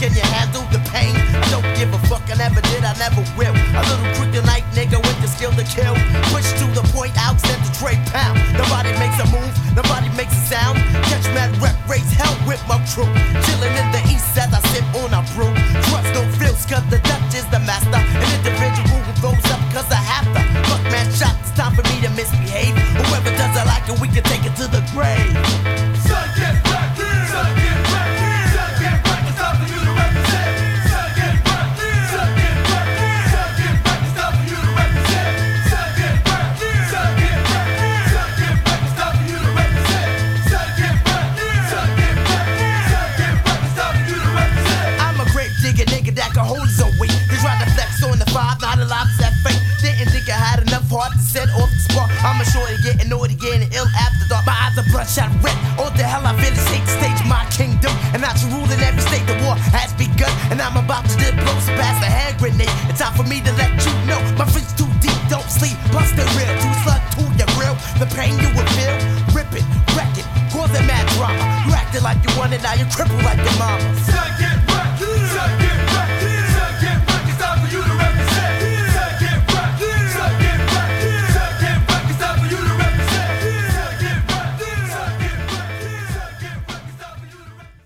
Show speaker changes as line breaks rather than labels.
can you handle the pain? I don't give a fuck, I never did, I never will. A little kryptonite nigga with the skill to kill. Push to the point, outstep the trade pound. Nobody makes a move, nobody makes a sound. Catch mad rep, raise hell with my crew. Chillin' in the east as I sip on a brew. Trust no frills, cause the Dutch is the master. An individual who blows up cause I have to. Fuck man shot, it's time for me to misbehave. Whoever doesn't like it, we can take it to the grave.
Son, get back in! Son, get back in! Son, get back, it's time for you to represent! Son, get back in! Son, get back in! Son, get back, it's time for you to represent! Son, get back in! Son, get back in! Son, get back, it's time for you to represent! Son, get back in! Son, get back in! Son, get back, it's time for you to represent!
I'm a grave digger nigga that can hold his own weight. They tried to flex on the 5, not a lot of that fake. Didn't think I had enough heart to set off the spark. I'm a shorty getting naughty, getting ill after dark. My eyes are bloodshot red. All the hell I feel is hate to stage my kingdom. And not to rule in every state, the war has begun. And I'm about to deploy past the hand grenade. It's time for me to let you know my freak's too deep, don't sleep. Plus they're real, too slug to your grill. The pain you will feel, rip it, wreck it, causing mad drama. You acting like you want it, now you're crippled like your mama.
Son, get back!